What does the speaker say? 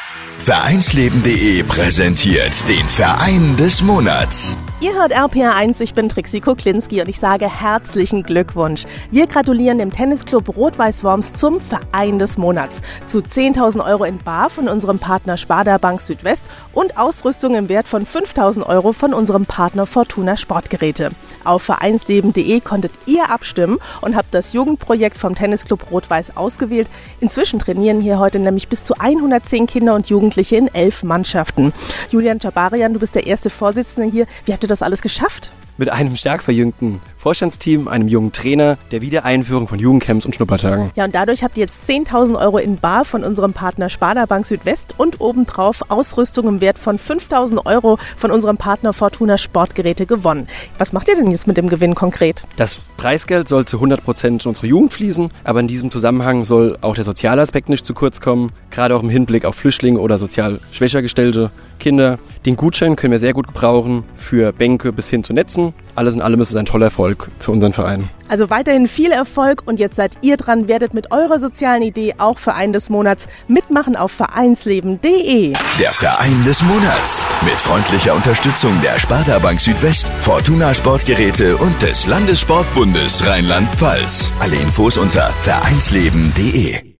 Vereinsleben.de präsentiert den Verein des Monats. Ihr hört RPR1, ich bin Trixie Kuklinski und ich sage herzlichen Glückwunsch. Wir gratulieren dem Tennisclub Rot-Weiß-Worms zum Verein des Monats. Zu 10.000 Euro in bar von unserem Partner Sparda Bank Südwest und Ausrüstung im Wert von 5.000 Euro von unserem Partner Fortuna Sportgeräte. Auf Vereinsleben.de konntet ihr abstimmen und habt das Jugendprojekt vom Tennisclub Rot-Weiß ausgewählt. Inzwischen trainieren hier heute nämlich bis zu 110 Kinder und Jugendliche in 11 Mannschaften. Julian Jabarian, du bist der erste Vorsitzende hier. Wie habt ihr das alles geschafft? Mit einem stark verjüngten Vorstandsteam, einem jungen Trainer, der Wiedereinführung von Jugendcamps und Schnuppertagen. Ja, und dadurch habt ihr jetzt 10.000 Euro in bar von unserem Partner Sparda Bank Südwest und obendrauf Ausrüstung im Wert von 5.000 Euro von unserem Partner Fortuna Sportgeräte gewonnen. Was macht ihr denn jetzt mit dem Gewinn konkret? Das Preisgeld soll zu 100% in unsere Jugend fließen, aber in diesem Zusammenhang soll auch der soziale Aspekt nicht zu kurz kommen, gerade auch im Hinblick auf Flüchtlinge oder sozial schwächer gestellte Kinder. Den Gutschein können wir sehr gut gebrauchen für Bänke bis hin zu Netzen. Alles in allem ist es ein toller Erfolg für unseren Verein. Also weiterhin viel Erfolg und jetzt seid ihr dran, werdet mit eurer sozialen Idee auch Verein des Monats mitmachen auf Vereinsleben.de. Der Verein des Monats mit freundlicher Unterstützung der Sparda Bank Südwest, Fortuna Sportgeräte und des Landessportbundes Rheinland-Pfalz. Alle Infos unter Vereinsleben.de.